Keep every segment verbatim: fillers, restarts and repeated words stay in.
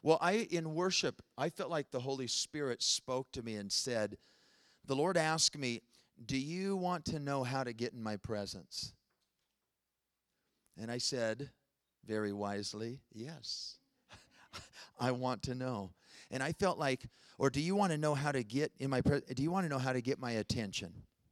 Well, I in worship, I felt like the Holy Spirit spoke to me and said, the Lord asked me, do you want to know how to get in my presence? And I said, very wisely, yes. I want to know. And I felt like, or do you want to know how to get in my presence? Do you want to know how to get my attention?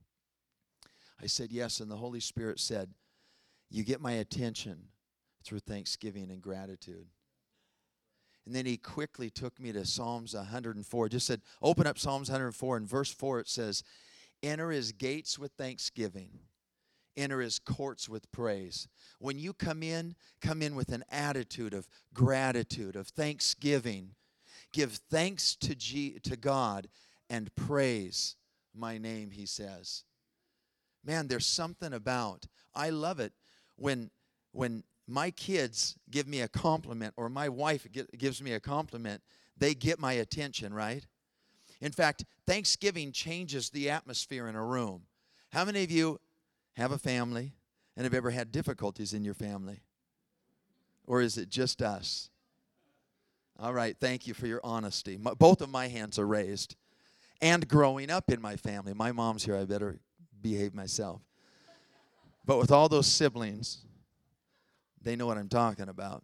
I said, yes. And the Holy Spirit said, you get my attention through thanksgiving and gratitude. And then he quickly took me to Psalms one hundred four. Just said, open up Psalms one hundred four. In verse four it says, enter his gates with thanksgiving. Enter his courts with praise. When you come in, come in with an attitude of gratitude, of thanksgiving. Give thanks to, G- to God and praise my name, he says. Man, there's something about, I love it when, when my kids give me a compliment or my wife gives me a compliment, they get my attention, right? In fact, Thanksgiving changes the atmosphere in a room. How many of you have a family and have ever had difficulties in your family? Or is it just us? All right, thank you for your honesty. My, both of my hands are raised. And growing up in my family. My mom's here, I better behave myself. But with all those siblings, they know what I'm talking about.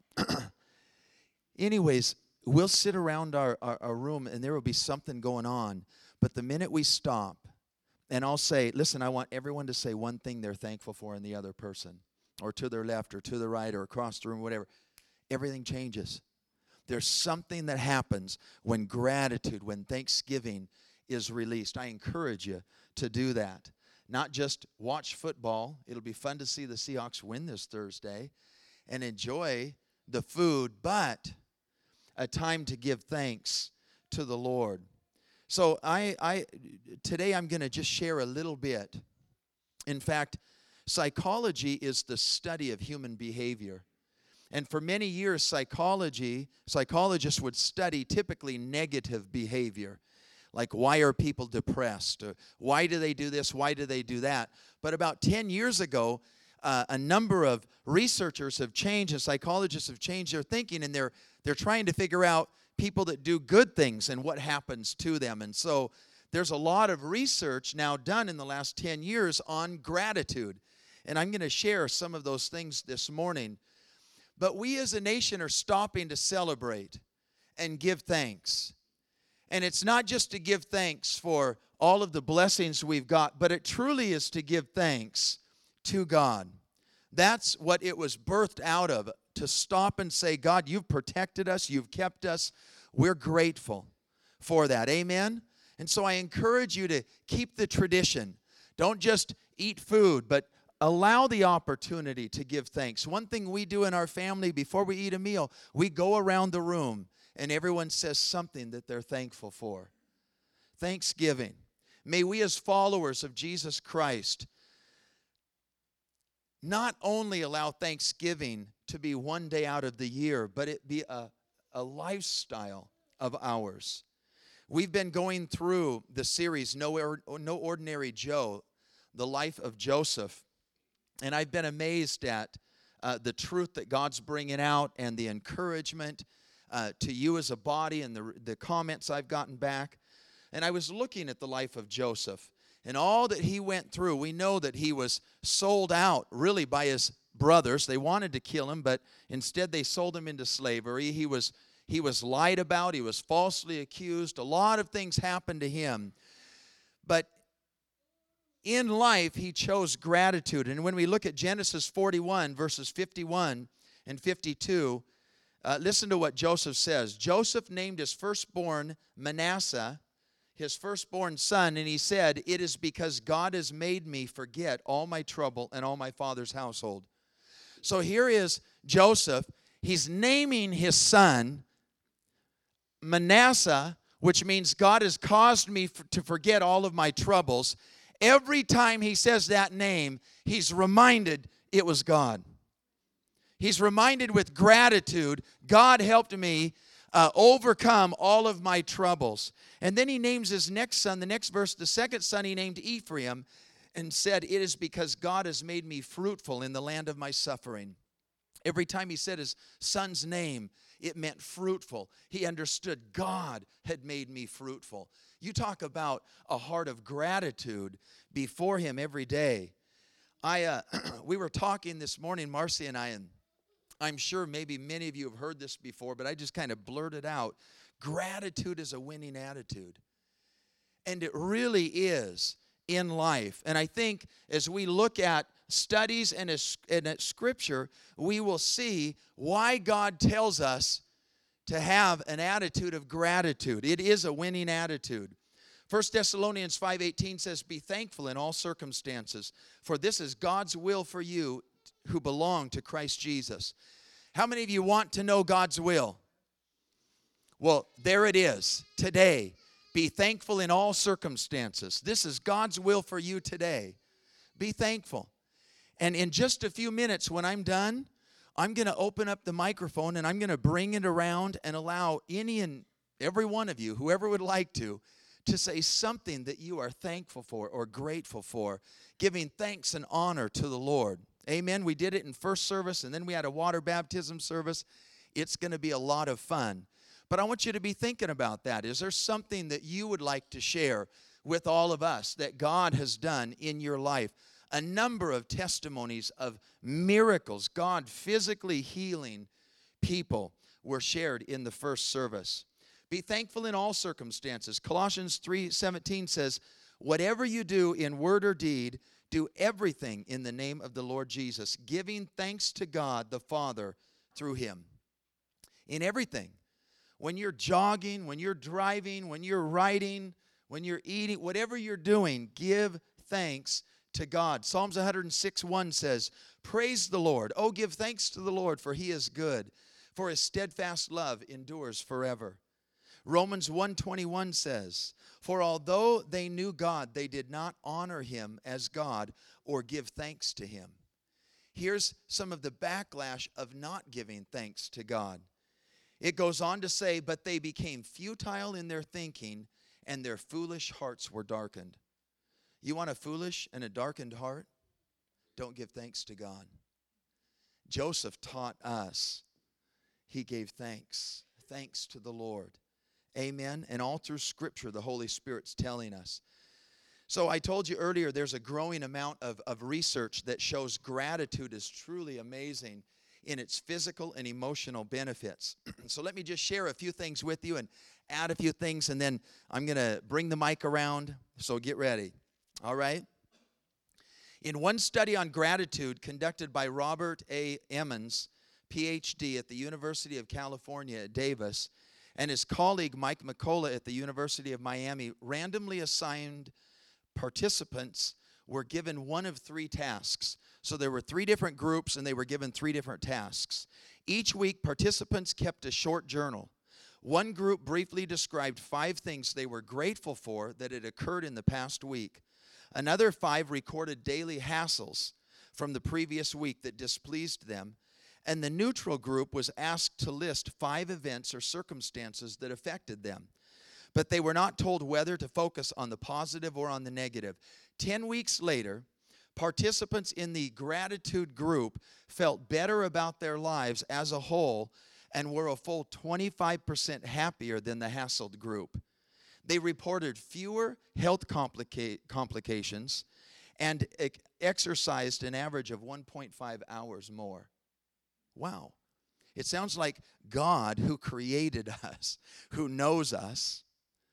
Anyways, we'll sit around our, our, our room and there will be something going on. But the minute we stop, and I'll say, listen, I want everyone to say one thing they're thankful for in the other person, or to their left, or to the right, or across the room, whatever. Everything changes. There's something that happens when gratitude, when thanksgiving is released. I encourage you to do that. Not just watch football. It'll be fun to see the Seahawks win this Thursday and enjoy the food, but a time to give thanks to the Lord. So I, I today I'm going to just share a little bit. In fact, psychology is the study of human behavior. And for many years, psychology, psychologists would study typically negative behavior. Like, why are people depressed? Or why do they do this? Why do they do that? But about ten years ago, uh, a number of researchers have changed and psychologists have changed their thinking, and they're they're trying to figure out people that do good things and what happens to them. And so there's a lot of research now done in the last ten years on gratitude. And I'm going to share some of those things this morning. But we as a nation are stopping to celebrate and give thanks. And it's not just to give thanks for all of the blessings we've got, but it truly is to give thanks to God. That's what it was birthed out of, to stop and say, God, you've protected us, you've kept us. We're grateful for that. Amen? And so I encourage you to keep the tradition. Don't just eat food, but allow the opportunity to give thanks. One thing we do in our family before we eat a meal, we go around the room and everyone says something that they're thankful for. Thanksgiving. May we as followers of Jesus Christ not only allow Thanksgiving to be one day out of the year, but it be a, a lifestyle of ours. We've been going through the series, No, no Ordinary Joe, the life of Joseph. And I've been amazed at uh, the truth that God's bringing out and the encouragement uh, to you as a body and the, the comments I've gotten back. And I was looking at the life of Joseph and all that he went through. We know that he was sold out really by his brothers. They wanted to kill him, but instead they sold him into slavery. He was, he was lied about. He was falsely accused. A lot of things happened to him. But in life, he chose gratitude. And when we look at Genesis forty-one, verses fifty-one and fifty-two, uh, listen to what Joseph says. Joseph named his firstborn Manasseh, his firstborn son, and he said, it is because God has made me forget all my trouble and all my father's household. So here is Joseph. He's naming his son Manasseh, which means God has caused me f- to forget all of my troubles. Every time he says that name, he's reminded it was God. He's reminded with gratitude, God helped me uh, overcome all of my troubles. And then he names his next son, the next verse, the second son he named Ephraim, and said, it is because God has made me fruitful in the land of my suffering. Every time he said his son's name, It meant fruitful. He understood God had made me fruitful. You talk about a heart of gratitude before him every day. I uh, we were talking this morning, Marcy and I, and I'm sure maybe many of you have heard this before, but I just kind of blurted out, gratitude is a winning attitude. And it really is in life. And I think as we look at studies and, as, and at Scripture, we will see why God tells us to have an attitude of gratitude. It is a winning attitude. First Thessalonians five eighteen says, be thankful in all circumstances, for this is God's will for you who belong to Christ Jesus. How many of you want to know God's will? Well, there it is today. Be thankful in all circumstances. This is God's will for you today. Be thankful. And in just a few minutes when I'm done, I'm going to open up the microphone and I'm going to bring it around and allow any and every one of you, whoever would like to, to say something that you are thankful for or grateful for, giving thanks and honor to the Lord. Amen. We did it in first service, and then we had a water baptism service. It's going to be a lot of fun. But I want you to be thinking about that. Is there something that you would like to share with all of us that God has done in your life? A number of testimonies of miracles, God physically healing people, were shared in the first service. Be thankful in all circumstances. Colossians three seventeen says, whatever you do in word or deed, do everything in the name of the Lord Jesus, giving thanks to God the Father through him. In everything. When you're jogging, when you're driving, when you're riding, when you're eating, whatever you're doing, give thanks to God. Psalms one oh six one says, praise the Lord. Oh, give thanks to the Lord, for he is good, for his steadfast love endures forever. Romans one twenty-one says, for although they knew God, they did not honor him as God or give thanks to him. Here's some of the backlash of not giving thanks to God. It goes on to say, but they became futile in their thinking, and their foolish hearts were darkened. You want a foolish and a darkened heart? Don't give thanks to God. Joseph taught us. He gave thanks. Thanks to the Lord. Amen. And all through Scripture, the Holy Spirit's telling us. So I told you earlier, there's a growing amount of, of research that shows gratitude is truly amazing in its physical and emotional benefits. So let me just share a few things with you and add a few things, and then I'm going to bring the mic around, so get ready. All right? In one study on gratitude conducted by Robert A. Emmons, P H D at the University of California at Davis, and his colleague Mike McCullough at the University of Miami, randomly assigned participants were given one of three tasks. So there were three different groups, and they were given three different tasks. Each week, participants kept a short journal. One group briefly described five things they were grateful for that had occurred in the past week. Another five recorded daily hassles from the previous week that displeased them. And the neutral group was asked to list five events or circumstances that affected them. But they were not told whether to focus on the positive or on the negative. Ten weeks later, participants in the gratitude group felt better about their lives as a whole and were a full twenty-five percent happier than the hassled group. They reported fewer health complica- complications and ex- exercised an average of one point five hours more. Wow. It sounds like God, who created us, who knows us,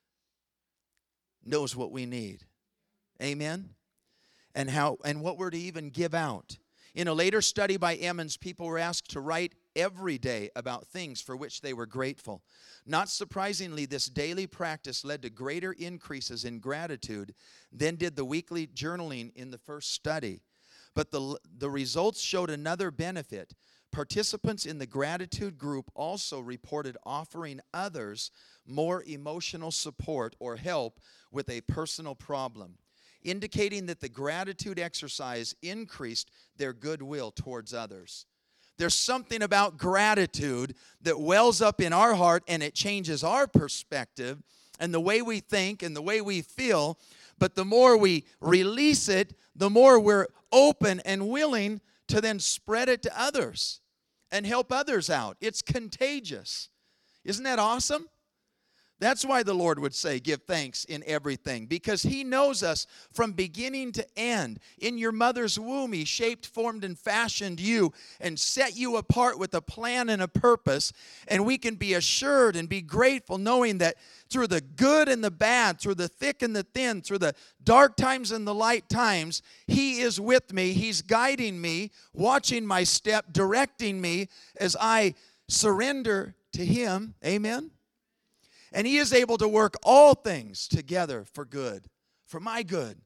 knows what we need. Amen? And how and what we're to even give out. In a later study by Emmons, people were asked to write every day about things for which they were grateful. Not surprisingly, this daily practice led to greater increases in gratitude than did the weekly journaling in the first study. But the, the results showed another benefit. Participants in the gratitude group also reported offering others more emotional support or help with a personal problem, indicating that the gratitude exercise increased their goodwill towards others. There's something about gratitude that wells up in our heart, and it changes our perspective and the way we think and the way we feel. But the more we release it, the more we're open and willing to then spread it to others. and help others out. It's contagious. Isn't that awesome? That's why the Lord would say, give thanks in everything, because He knows us from beginning to end. In your mother's womb, He shaped, formed, and fashioned you and set you apart with a plan and a purpose. And we can be assured and be grateful knowing that through the good and the bad, through the thick and the thin, through the dark times and the light times, He is with me. He's guiding me, watching my step, directing me as I surrender to Him. Amen? And He is able to work all things together for good, for my good,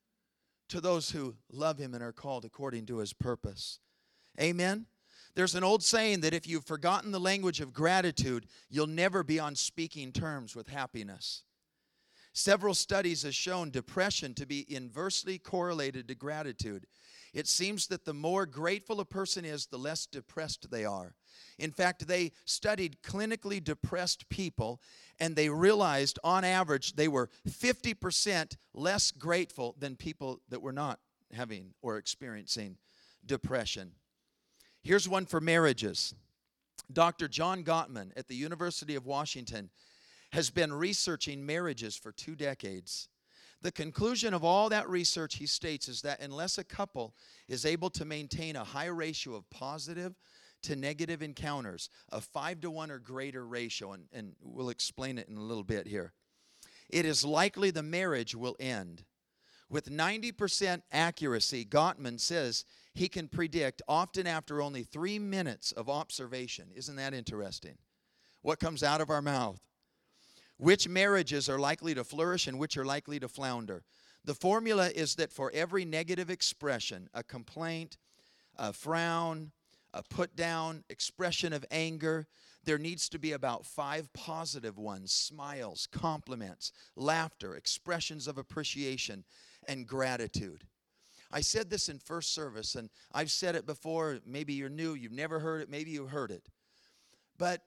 to those who love Him and are called according to His purpose. Amen? There's an old saying that if you've forgotten the language of gratitude, you'll never be on speaking terms with happiness. Several studies have shown depression to be inversely correlated to gratitude. It seems that the more grateful a person is, the less depressed they are. In fact, they studied clinically depressed people, and they realized on average they were fifty percent less grateful than people that were not having or experiencing depression. Here's one for marriages. Doctor John Gottman at the University of Washington has been researching marriages for two decades. The conclusion of all that research, he states, is that unless a couple is able to maintain a high ratio of positive to negative encounters, a five to one or greater ratio, and, and we'll explain it in a little bit here, it is likely the marriage will end. With ninety percent accuracy, Gottman says he can predict, often after only three minutes of observation. Isn't that interesting? What comes out of our mouth? Which marriages are likely to flourish and which are likely to flounder. The formula is that for every negative expression, a complaint, a frown, a put down, expression of anger, there needs to be about five positive ones: smiles, compliments, laughter, expressions of appreciation, and gratitude. I said this in first service, and I've said it before. Maybe you're new, you've never heard it, maybe you heard it. But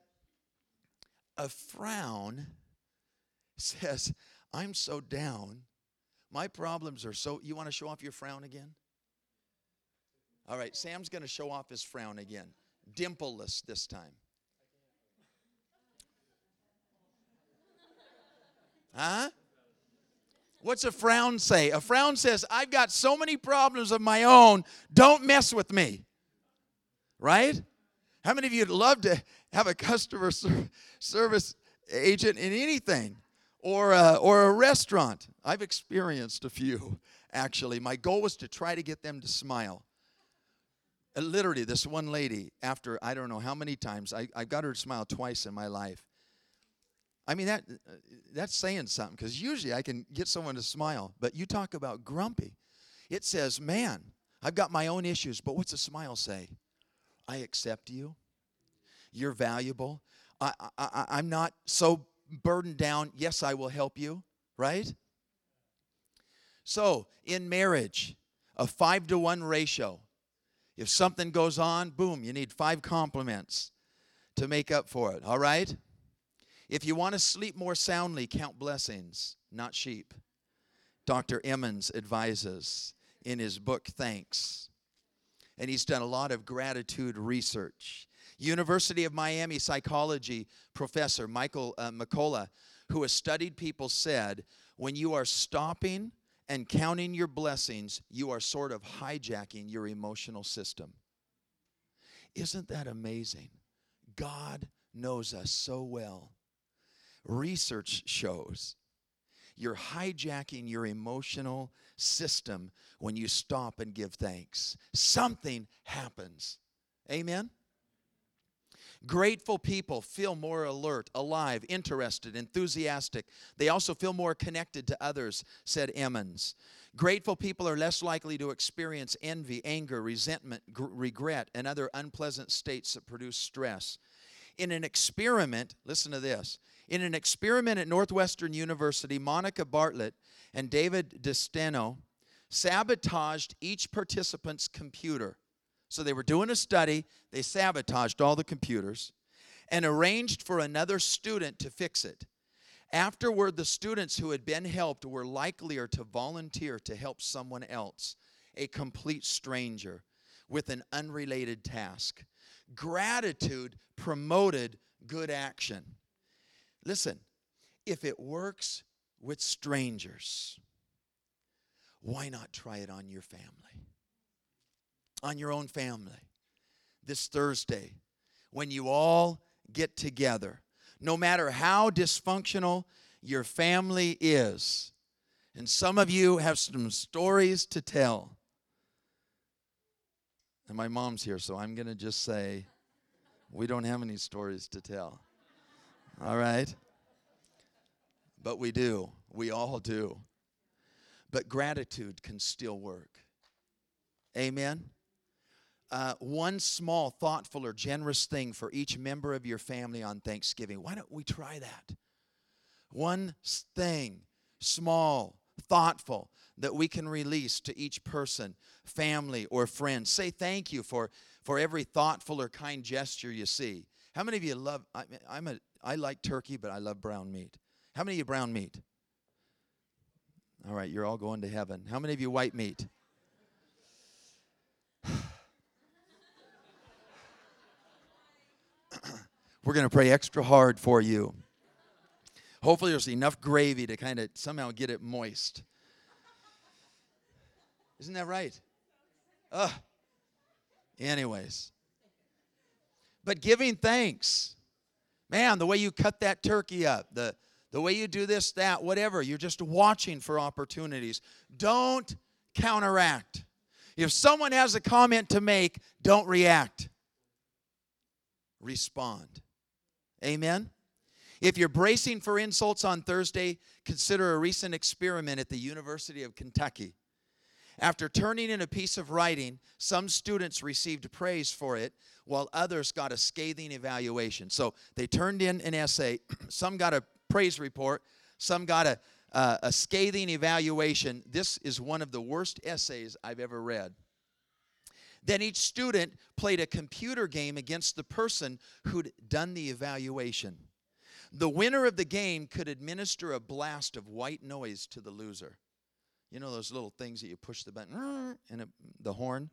a frown says, I'm so down. My problems are so... You want to show off your frown again? All right, Sam's going to show off his frown again. Dimpleless this time. Huh? What's a frown say? A frown says, I've got so many problems of my own, don't mess with me. Right? How many of you would love to have a customer ser- service agent in anything? Or a, or a restaurant. I've experienced a few, actually. My goal was to try to get them to smile. Uh, literally, this one lady, after I don't know how many times, I, I got her to smile twice in my life. I mean, that uh, that's saying something, because usually I can get someone to smile. But you talk about grumpy. It says, man, I've got my own issues, but what's a smile say? I accept you. You're valuable. I, I, I'm not so burdened down. Yes, I will help you, right? So, in marriage, a five to one ratio. If something goes on, boom, you need five compliments to make up for it, all right? If you want to sleep more soundly, count blessings, not sheep. Doctor Emmons advises in his book, Thanks. And he's done a lot of gratitude research. University of Miami psychology professor Michael uh, McCullough, who has studied people, said, when you are stopping and counting your blessings, you are sort of hijacking your emotional system. Isn't that amazing? God knows us so well. Research shows you're hijacking your emotional system when you stop and give thanks. Something happens. Amen? Grateful people feel more alert, alive, interested, enthusiastic. They also feel more connected to others, said Emmons. Grateful people are less likely to experience envy, anger, resentment, gr- regret, and other unpleasant states that produce stress. In an experiment, listen to this, in an experiment at Northwestern University, Monica Bartlett and David DeSteno sabotaged each participant's computer. So they were doing a study, they sabotaged all the computers, and arranged for another student to fix it. Afterward, the students who had been helped were likelier to volunteer to help someone else, a complete stranger, with an unrelated task. Gratitude promoted good action. Listen, if it works with strangers, why not try it on your family? On your own family. This Thursday, when you all get together, no matter how dysfunctional your family is, and some of you have some stories to tell. And my mom's here, so I'm going to just say, we don't have any stories to tell. All right? But we do. We all do. But gratitude can still work. Amen? Uh, one small, thoughtful, or generous thing for each member of your family on Thanksgiving. Why don't we try that? One thing, small, thoughtful, that we can release to each person, family, or friend. Say thank you for, for every thoughtful or kind gesture you see. How many of you love, I, I'm a, I like turkey, but I love brown meat. How many of you brown meat? All right, you're all going to heaven. How many of you white meat? We're going to pray extra hard for you. Hopefully there's enough gravy to kind of somehow get it moist. Isn't that right? Ugh. Anyways. But giving thanks. Man, the way you cut that turkey up, the, the way you do this, that, whatever, you're just watching for opportunities. Don't counteract. If someone has a comment to make, don't react. Respond. Amen? If you're bracing for insults on Thursday, consider a recent experiment at the University of Kentucky. After turning in a piece of writing, some students received praise for it, while others got a scathing evaluation. So they turned in an essay. Some got a praise report. Some got a, uh, a scathing evaluation. This is one of the worst essays I've ever read. Then each student played a computer game against the person who'd done the evaluation. The winner of the game could administer a blast of white noise to the loser. You know those little things that you push the button, and it, the horn?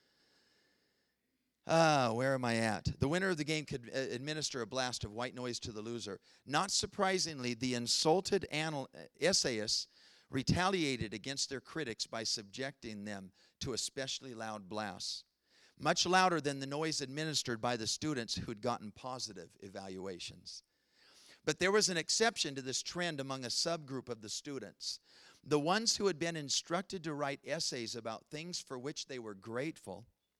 Ah, where am I at? The winner of the game could uh, administer a blast of white noise to the loser. Not surprisingly, the insulted anal- essayists retaliated against their critics by subjecting them to especially loud blasts, much louder than the noise administered by the students who'd gotten positive evaluations. But there was an exception to this trend among a subgroup of the students. The ones who had been instructed to write essays about things for which they were grateful,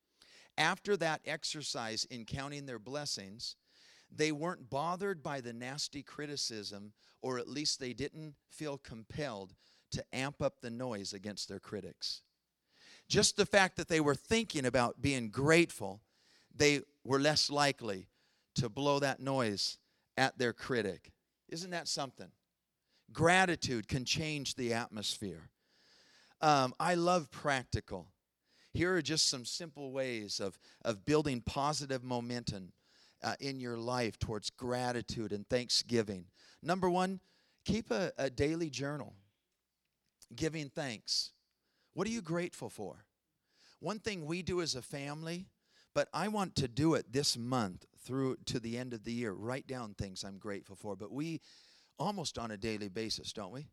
after that exercise in counting their blessings, they weren't bothered by the nasty criticism, or at least they didn't feel compelled to amp up the noise against their critics. Just the fact that they were thinking about being grateful, they were less likely to blow that noise at their critic. Isn't that something? Gratitude can change the atmosphere. Um, I love practical. Here are just some simple ways of, of building positive momentum uh, in your life towards gratitude and thanksgiving. Number one, keep a, a daily journal. Giving thanks. What are you grateful for? One thing we do as a family, but I want to do it this month through to the end of the year. Write down things I'm grateful for. But we, almost on a daily basis, don't we?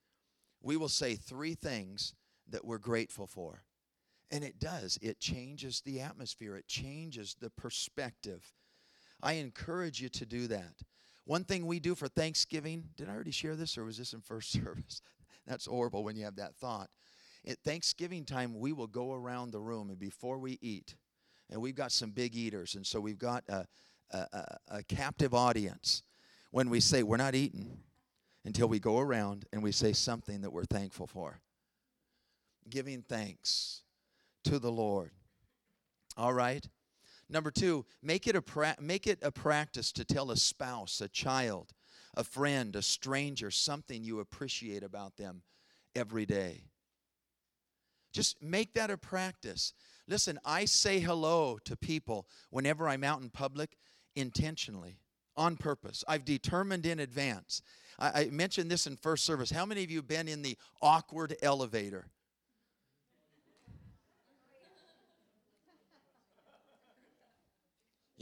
We will say three things that we're grateful for. And it does. It changes the atmosphere. It changes the perspective. I encourage you to do that. One thing we do for Thanksgiving, did I already share this, or was this in first service? That's horrible when you have that thought. At Thanksgiving time, we will go around the room, and before we eat, and we've got some big eaters, and so we've got a, a, a, a captive audience. When we say we're not eating until we go around and we say something that we're thankful for. Giving thanks to the Lord. All right? Number two, make it a pra- make it a practice to tell a spouse, a child, a friend, a stranger, something you appreciate about them every day. Just make that a practice. Listen, I say hello to people whenever I'm out in public intentionally, on purpose. I've determined in advance. I, I mentioned this in first service. How many of you have been in the awkward elevator?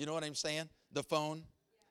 You know what I'm saying? The phone.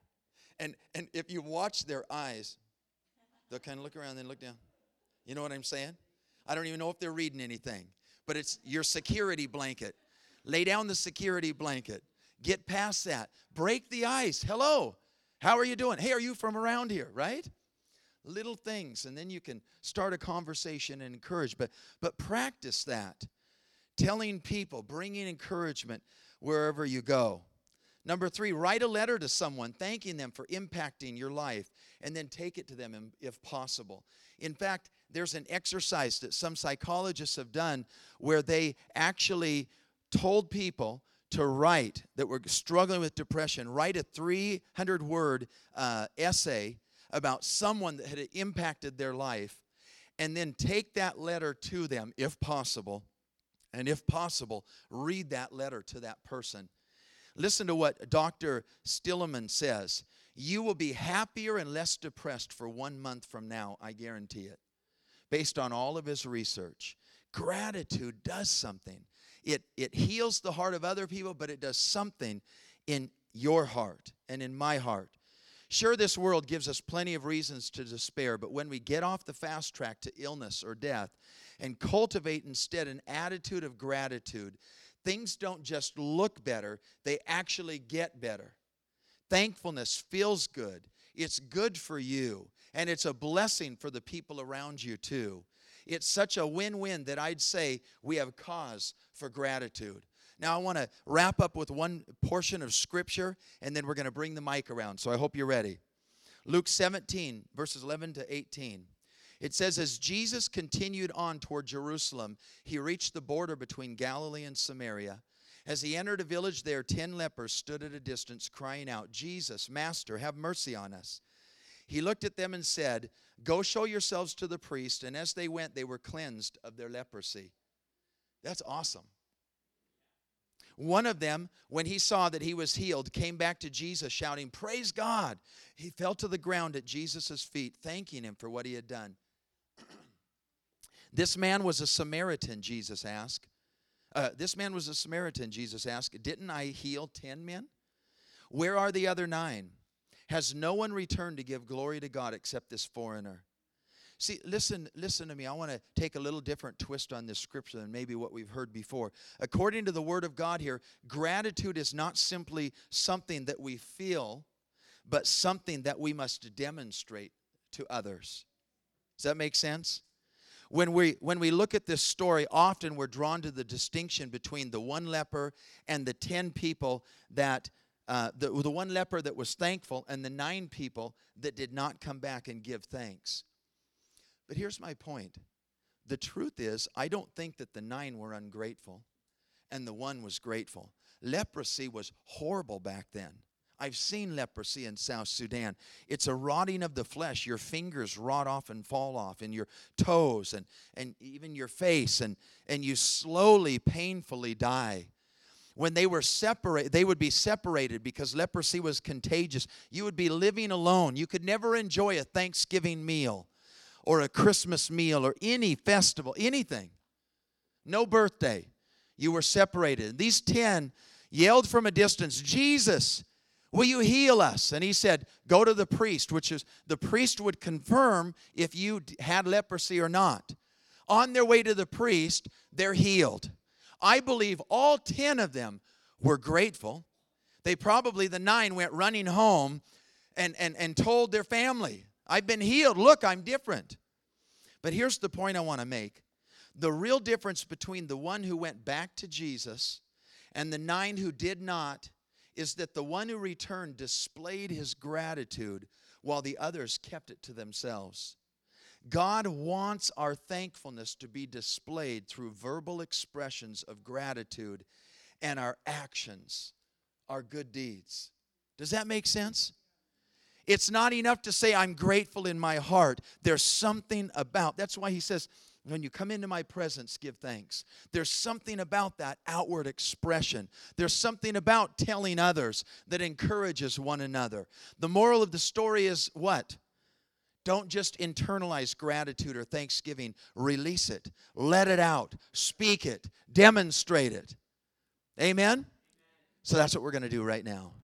And and if you watch their eyes, they'll kind of look around and then look down. You know what I'm saying? I don't even know if they're reading anything. But it's your security blanket. Lay down the security blanket. Get past that. Break the ice. Hello. How are you doing? Hey, are you from around here, right? Little things, and then you can start a conversation and encourage. But, but practice that. Telling people, bringing encouragement wherever you go. Number three, write a letter to someone thanking them for impacting your life, and then take it to them if possible. In fact, there's an exercise that some psychologists have done where they actually told people to write, that were struggling with depression, write a three hundred word uh, essay about someone that had impacted their life, and then take that letter to them if possible, and if possible, read that letter to that person. Listen to what Doctor Stilleman says. You will be happier and less depressed for one month from now, I guarantee it, based on all of his research. Gratitude does something. It, it heals the heart of other people, but it does something in your heart and in my heart. Sure, this world gives us plenty of reasons to despair, but when we get off the fast track to illness or death and cultivate instead an attitude of gratitude, things don't just look better, they actually get better. Thankfulness feels good. It's good for you, and it's a blessing for the people around you too. It's such a win-win that I'd say we have cause for gratitude. Now, I want to wrap up with one portion of Scripture, and then we're going to bring the mic around, so I hope you're ready. Luke seventeen, verses eleven to eighteen. It says, as Jesus continued on toward Jerusalem, he reached the border between Galilee and Samaria. As he entered a village there, ten lepers stood at a distance, crying out, Jesus, Master, have mercy on us. He looked at them and said, go show yourselves to the priest. And as they went, they were cleansed of their leprosy. That's awesome. One of them, when he saw that he was healed, came back to Jesus shouting, praise God. He fell to the ground at Jesus' feet, thanking him for what he had done. This man was a Samaritan, Jesus asked. Uh, this man was a Samaritan, Jesus asked. Didn't I heal ten men? Where are the other nine? Has no one returned to give glory to God except this foreigner? See, listen, listen to me. I want to take a little different twist on this scripture than maybe what we've heard before. According to the Word of God here, gratitude is not simply something that we feel, but something that we must demonstrate to others. Does that make sense? When we, when we look at this story, often we're drawn to the distinction between the one leper and the ten people that, uh, the, the one leper that was thankful and the nine people that did not come back and give thanks. But here's my point. The truth is, I don't think that the nine were ungrateful and the one was grateful. Leprosy was horrible back then. I've seen leprosy in South Sudan. It's a rotting of the flesh. Your fingers rot off and fall off, and your toes, and, and even your face, and, and you slowly, painfully die. When they were separated, they would be separated because leprosy was contagious. You would be living alone. You could never enjoy a Thanksgiving meal or a Christmas meal or any festival, anything. No birthday. You were separated. These ten yelled from a distance, Jesus, will you heal us? And he said, go to the priest, which is the priest would confirm if you had leprosy or not. On their way to the priest, they're healed. I believe all ten of them were grateful. They probably, the nine, went running home and, and, and told their family, I've been healed. Look, I'm different. But here's the point I want to make. The real difference between the one who went back to Jesus and the nine who did not is that the one who returned displayed his gratitude while the others kept it to themselves. God wants our thankfulness to be displayed through verbal expressions of gratitude and our actions, our good deeds. Does that make sense? It's not enough to say, I'm grateful in my heart. There's something about, that's why he says, when you come into my presence, give thanks. There's something about that outward expression. There's something about telling others that encourages one another. The moral of the story is what? Don't just internalize gratitude or thanksgiving. Release it. Let it out. Speak it. Demonstrate it. Amen? So that's what we're going to do right now.